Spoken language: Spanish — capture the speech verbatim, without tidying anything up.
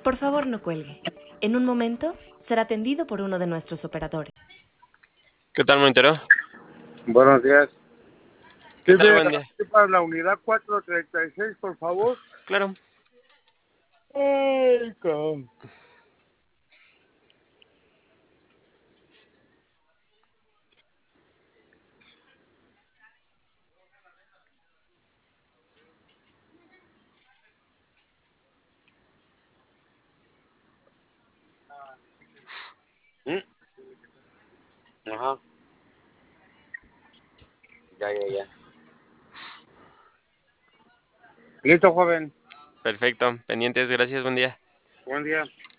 Por favor, no cuelgue. En un momento será atendido por uno de nuestros operadores. ¿Qué tal, Montero? Buenos días. ¿Qué Sí, tal, de buen día? para la unidad cuatrocientos treinta y seis, por favor. Claro. Ay, cabrón. ¿Mm? Ajá. Ya, ya, ya. Listo, joven. Perfecto. Pendientes, gracias, buen día. Buen día.